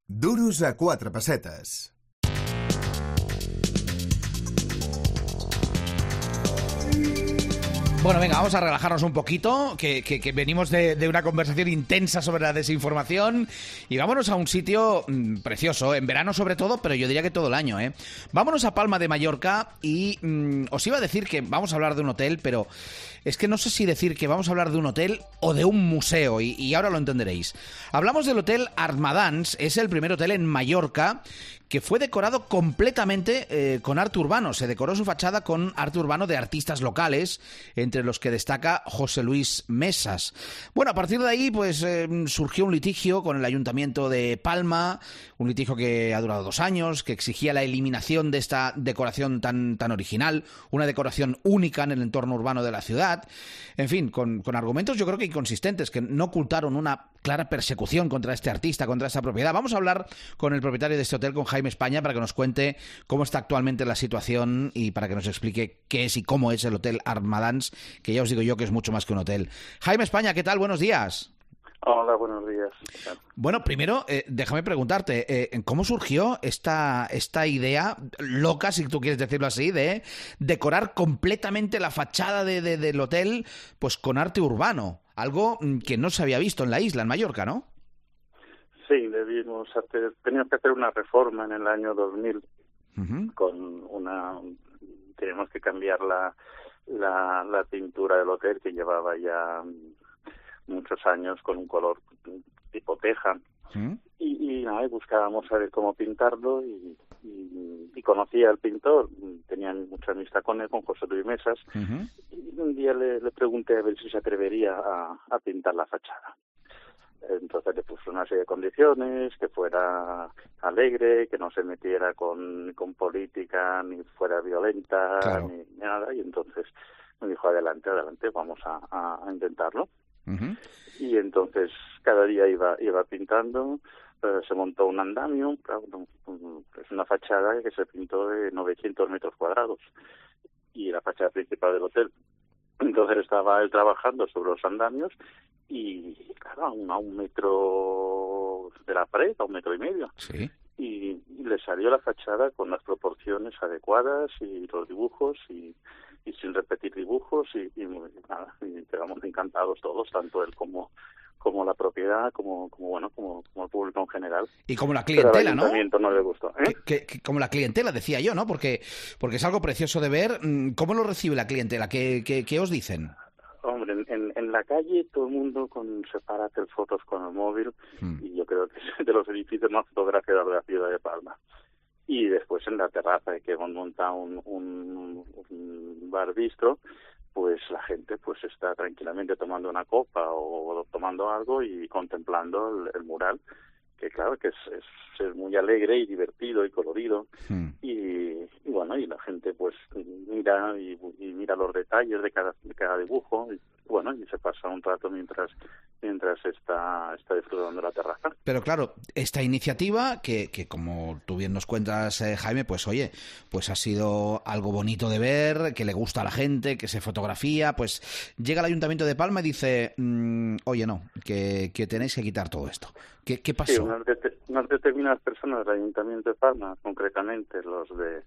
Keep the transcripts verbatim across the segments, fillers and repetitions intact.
Duros a quatre pessetes. Bueno, venga, vamos a relajarnos un poquito, que, que, que venimos de, de una conversación intensa sobre la desinformación y vámonos a un sitio mmm, precioso, en verano sobre todo, pero yo diría que todo el año, ¿eh? Vámonos a Palma de Mallorca y mmm, os iba a decir que vamos a hablar de un hotel, pero es que no sé si decir que vamos a hablar de un hotel o de un museo y, y ahora lo entenderéis. Hablamos del Hotel Armadans, es el primer hotel en Mallorca que fue decorado completamente eh, con arte urbano. Se decoró su fachada con arte urbano de artistas locales, entre los que destaca José Luis Mesas. Bueno, a partir de ahí pues eh, surgió un litigio con el Ayuntamiento de Palma, un litigio que ha durado dos años, que exigía la eliminación de esta decoración tan, tan original, una decoración única en el entorno urbano de la ciudad. En fin, con, con argumentos yo creo que inconsistentes, que no ocultaron una clara persecución contra este artista, contra esta propiedad. Vamos a hablar con el propietario de este hotel, con Jaime España, para que nos cuente cómo está actualmente la situación y para que nos explique qué es y cómo es el Hotel Armadans, que ya os digo yo que es mucho más que un hotel. Jaime España, ¿qué tal? Buenos días. Hola, buenos días. Bueno, primero, eh, déjame preguntarte, eh, ¿cómo surgió esta, esta idea loca, si tú quieres decirlo así, de decorar completamente la fachada de, de, del hotel pues con arte urbano? Algo que no se había visto en la isla, en Mallorca, ¿no? Sí, debimos hacer, teníamos que hacer una reforma en el año dos mil, uh-huh. con una, teníamos que cambiar la, la, la pintura del hotel, que llevaba ya muchos años con un color tipo teja, ¿sí? y, y nada, buscábamos saber cómo pintarlo y, y, y conocía al pintor, tenía mucha amistad con él, con José Luis Mesas, uh-huh. y un día le, le pregunté a ver si se atrevería a, a pintar la fachada. Entonces le puso una serie de condiciones, que fuera alegre, que no se metiera con, con política, ni fuera violenta, claro. ni, ni nada, y entonces me dijo, adelante, adelante, vamos a, a intentarlo. Uh-huh. Y entonces cada día iba iba pintando, eh, se montó un andamio, claro, es una fachada que se pintó de novecientos metros cuadrados, y la fachada principal del hotel. Entonces estaba él trabajando sobre los andamios y, claro, a un, a un metro de la pared, a un metro y medio. Sí. Y, y le salió la fachada con las proporciones adecuadas y los dibujos y, y sin repetir dibujos y, y, nada, y quedamos encantados todos, tanto él como como la propiedad, como como bueno, como, como el público en general. Y como la clientela, ¿no? no le gustó, ¿eh? Que, que, como la clientela, decía yo, ¿no? Porque porque es algo precioso de ver. ¿Cómo lo recibe la clientela? ¿Qué, qué, qué os dicen? Hombre, en, en, en la calle todo el mundo con, se para a hacer fotos con el móvil, hmm. y yo creo que es de los edificios más fotografiados de la ciudad de Palma. Y después en la terraza, que hemos montado un, un, un bar bistro, pues la gente pues está tranquilamente tomando una copa o, o tomando algo y contemplando el, el mural, que claro que es, es, es muy alegre y divertido y colorido, hmm. y, y bueno, y la gente pues mira y, y mira los detalles de cada, de cada dibujo, y bueno, y se pasa un rato mientras mientras está, está disfrutando la terraza. Pero claro, esta iniciativa, que, que como tú bien nos cuentas, eh, Jaime, pues oye, pues ha sido algo bonito de ver, que le gusta a la gente, que se fotografía, pues llega el Ayuntamiento de Palma y dice, mmm, oye, no, que, que tenéis que quitar todo esto. ¿Qué, qué pasó? Sí, unas, de, unas determinadas personas del Ayuntamiento de Palma, concretamente los de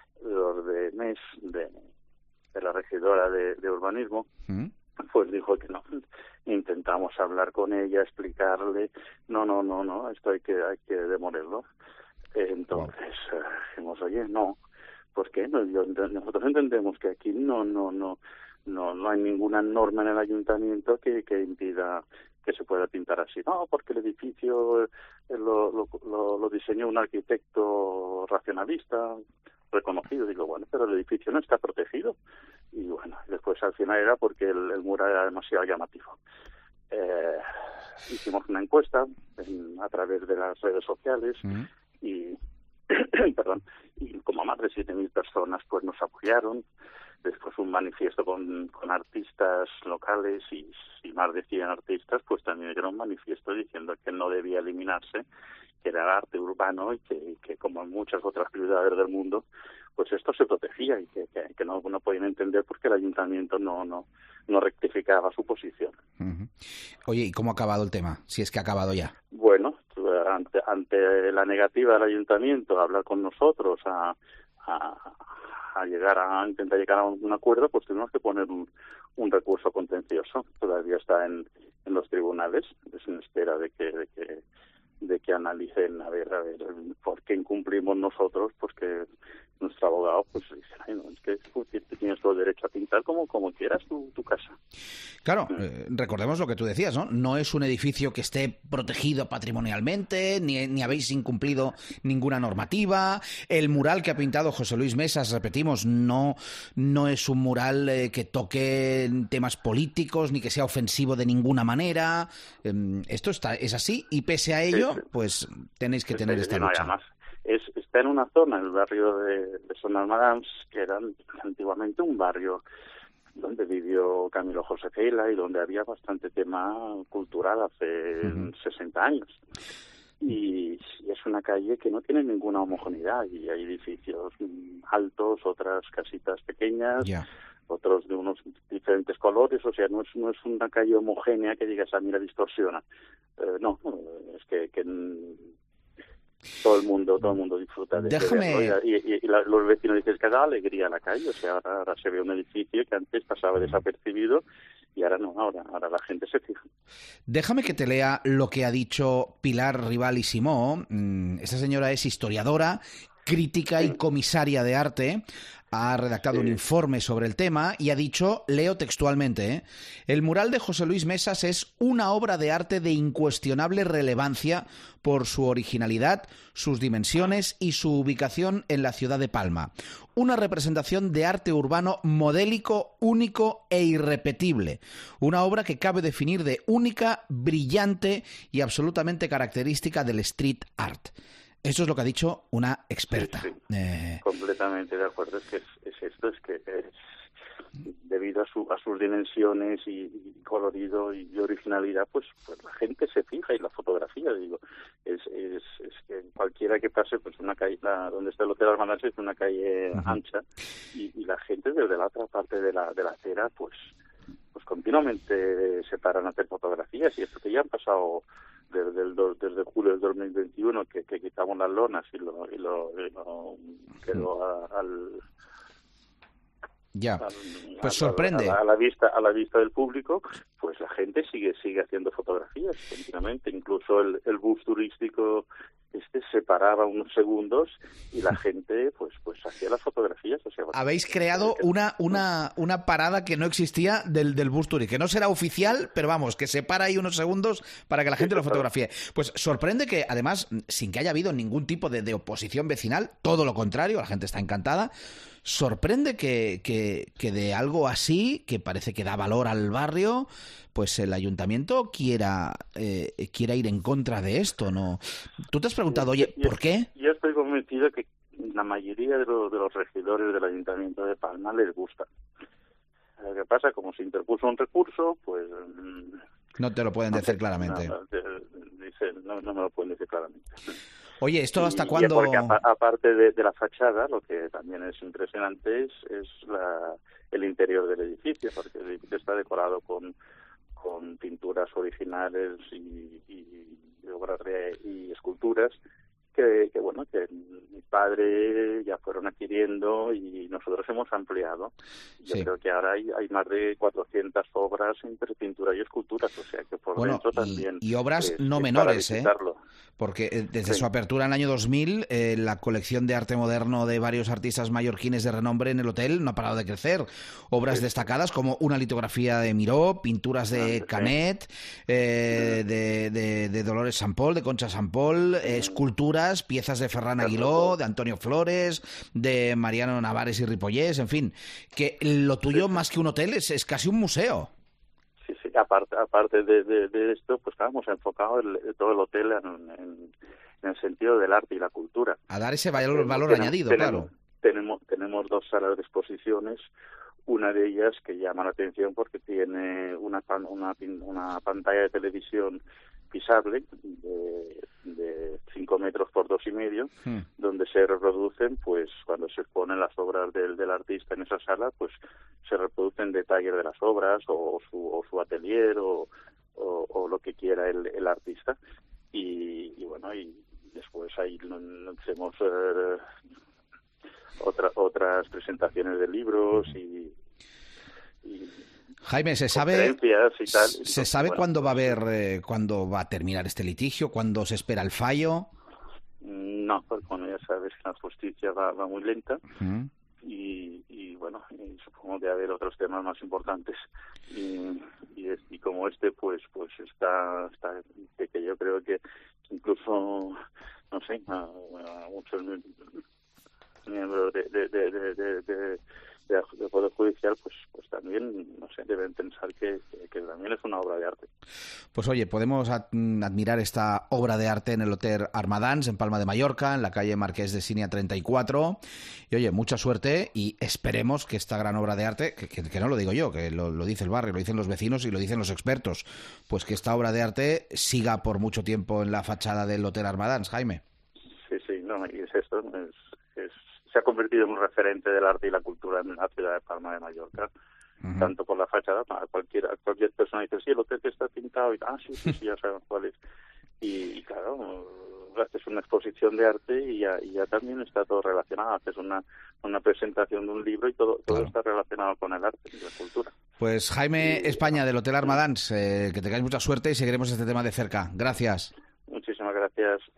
los de M E S, de, de la regidora de, de urbanismo, ¿Mm? Pues dijo que no. Intentamos hablar con ella, explicarle, no, no, no, no, esto hay que hay que demolerlo. Entonces wow. eh, dijimos, oye, no, ¿por qué? No, yo, nosotros entendemos que aquí no, no, no, no, no hay ninguna norma en el ayuntamiento que, que impida que se pueda pintar así. No, porque el edificio eh, lo, lo, lo, lo diseñó un arquitecto racionalista reconocido. Digo, bueno, pero el edificio no está protegido. Y bueno, después al final era porque el, el mural era demasiado llamativo. Eh, hicimos una encuesta en, a través de las redes sociales, uh-huh. y perdón, y como más de siete mil personas pues nos apoyaron. Después un manifiesto con, con artistas locales y, y más de cien artistas pues también era un manifiesto diciendo que no debía eliminarse, que era arte urbano y que, que como en muchas otras ciudades del mundo pues esto se protegía y que, que, que no, no podían entender por qué el ayuntamiento no no no rectificaba su posición. Uh-huh. Oye, ¿y cómo ha acabado el tema? Si es que ha acabado ya. Bueno, ante, ante la negativa del ayuntamiento a hablar con nosotros, a, a, a llegar a intentar llegar a un acuerdo, pues tuvimos que poner un, un recurso contencioso. Todavía está en, en los tribunales, es en espera de que, de que de que analicen a ver a ver por qué incumplimos nosotros, pues que nuestro abogado pues dice, ay, no, es que tú tienes todo el derecho a pintar como como quieras tu, tu casa. Claro, eh, recordemos lo que tú decías, ¿no? No es un edificio que esté protegido patrimonialmente, ni, ni habéis incumplido ninguna normativa. El mural que ha pintado José Luis Mesas, repetimos, no, no es un mural eh, que toque temas políticos, ni que sea ofensivo de ninguna manera. Eh, esto está, es así, y pese a ello, sí, sí. pues tenéis que sí, tener sí, esta no, lucha. Además, es, está en una zona, el barrio de, de Son Almadams, que era antiguamente un barrio donde vivió Camilo José Cela y donde había bastante tema cultural hace uh-huh. sesenta años. Y, y es una calle que no tiene ninguna homogeneidad, y hay edificios altos, otras casitas pequeñas, yeah. otros de unos diferentes colores, o sea, no es no es una calle homogénea que digas, ah, mira, distorsiona. Eh, no, es que, que todo el mundo todo el mundo disfruta de, Déjame... de verlo, y, y, y la, los vecinos dicen que da alegría a la calle, o sea, ahora, ahora se ve un edificio que antes pasaba desapercibido y ahora no, ahora, ahora la gente se fija. Déjame que te lea lo que ha dicho Pilar Rival y Simó. Esta señora es historiadora, crítica y comisaria de arte. Ha redactado sí. un informe sobre el tema y ha dicho, leo textualmente, ¿eh? el mural de José Luis Mesas es una obra de arte de incuestionable relevancia por su originalidad, sus dimensiones y su ubicación en la ciudad de Palma. Una representación de arte urbano modélico, único e irrepetible. Una obra que cabe definir de única, brillante y absolutamente característica del street art. Eso es lo que ha dicho una experta. Sí, sí. Eh... Completamente de acuerdo. Es que es, es esto, es que es, debido a, su, a sus dimensiones y, y colorido y originalidad, pues, pues la gente se fija y la fotografía, digo, es, es, es que cualquiera que pase, pues una calle, la, donde está el Hotel Almanás es una calle uh-huh. ancha, y, y la gente desde la otra parte de la, de la acera, pues, pues continuamente se paran a hacer fotografías, y esto que ya han pasado desde el do, desde julio del dos mil veintiuno que, que quitamos las lonas y lo, y lo, y lo quedó a, al ya al, pues a, sorprende a, a, a la vista a la vista del público, pues la gente sigue sigue haciendo fotografías continuamente, incluso el, el bus turístico este se paraba unos segundos y la gente pues pues hacía las fotografías. O sea, habéis creado una una una parada que no existía del, del bus turístico, que no será oficial, pero vamos, que se para ahí unos segundos para que la gente lo fotografíe. Pues sorprende que, además, sin que haya habido ningún tipo de, de oposición vecinal, todo lo contrario, la gente está encantada. Sorprende que, que, que de algo así, que parece que da valor al barrio, pues el ayuntamiento quiera eh, quiera ir en contra de esto, ¿no? ¿Tú te has preguntado, oye, ¿por qué? Yo estoy convencido que la mayoría de los, de los regidores del ayuntamiento de Palma les gusta. Lo que pasa, como se interpuso un recurso, pues... No te lo pueden decir no, claramente. No, dicen, no, no me lo pueden decir claramente. Oye, ¿esto hasta y, cuándo...? Porque aparte de, de la fachada, lo que también es impresionante es, es la, el interior del edificio, porque el edificio está decorado con, con pinturas originales y, y, y obras de, y esculturas que, que, bueno, que mi padre ya fueron adquiriendo y nosotros hemos ampliado. Yo sí. creo que ahora hay, hay más de cuatrocientas obras entre pintura y esculturas, o sea que por bueno, dentro y, también... Y obras es, no es menores, ¿eh? Porque desde sí. su apertura en el año dos mil, eh, la colección de arte moderno de varios artistas mallorquines de renombre en el hotel no ha parado de crecer. Obras sí. destacadas como una litografía de Miró, pinturas de sí. Canet, eh, sí. de, de, de Dolores Sant Pol, de Concha Sant Pol, eh, esculturas, piezas de Ferran Aguiló, de Antonio Flores, de Mariano Navares y Ripollés, en fin, que lo tuyo sí. más que un hotel es, es casi un museo. Sí, sí, aparte, aparte de, de, de esto, pues estábamos enfocados el, todo el hotel en, en, en el sentido del arte y la cultura. A dar ese valor, valor tenemos, añadido, tenemos, claro. Tenemos, tenemos dos salas de exposiciones, una de ellas que llama la atención porque tiene una, una, una pantalla de televisión pisable de, de cinco metros por dos y medio, hmm. donde se reproducen, pues cuando se exponen las obras del, del artista en esa sala, pues se reproducen detalles de las obras o su, o su atelier o, o, o lo que quiera el, el artista. y, y bueno, y después ahí hacemos eh, otra, otras presentaciones de libros y, y Jaime, ¿se sabe, y tal. ¿se sabe bueno, cuándo va a haber, eh, cuándo va a terminar este litigio? ¿Cuándo se espera el fallo? No, porque bueno, ya sabes que la justicia va, va muy lenta. Uh-huh. Y, y bueno, y supongo que va a haber otros temas más importantes y, y, y como este pues pues está, está que, que yo creo que incluso no sé a, a muchos miembros de de de de, de, de del Poder Judicial pues pues también no sé deben pensar que, que, que también es una obra de arte. Pues oye, podemos admirar esta obra de arte en el Hotel Armadans en Palma de Mallorca, en la calle Marqués de Sínia treinta y cuatro. Y oye, mucha suerte y esperemos que esta gran obra de arte, que, que, que no lo digo yo, que lo, lo dice el barrio, lo dicen los vecinos y lo dicen los expertos, pues que esta obra de arte siga por mucho tiempo en la fachada del Hotel Armadans, Jaime. Sí, sí, no, y es esto, es, es se ha convertido en un referente del arte y la cultura en la ciudad de Palma de Mallorca, uh-huh. tanto por la fachada, para cualquier, cualquier persona dice, sí, el hotel que está pintado, y ah, sí, sí, sí, ya sabemos cuál es. Y, y claro, haces una exposición de arte y ya, y ya también está todo relacionado, haces una, una presentación de un libro y todo, todo claro. está relacionado con el arte y la cultura. Pues Jaime y, España, del Hotel Armadans, eh, que tengáis mucha suerte y seguiremos este tema de cerca. Gracias. Muchísimas gracias.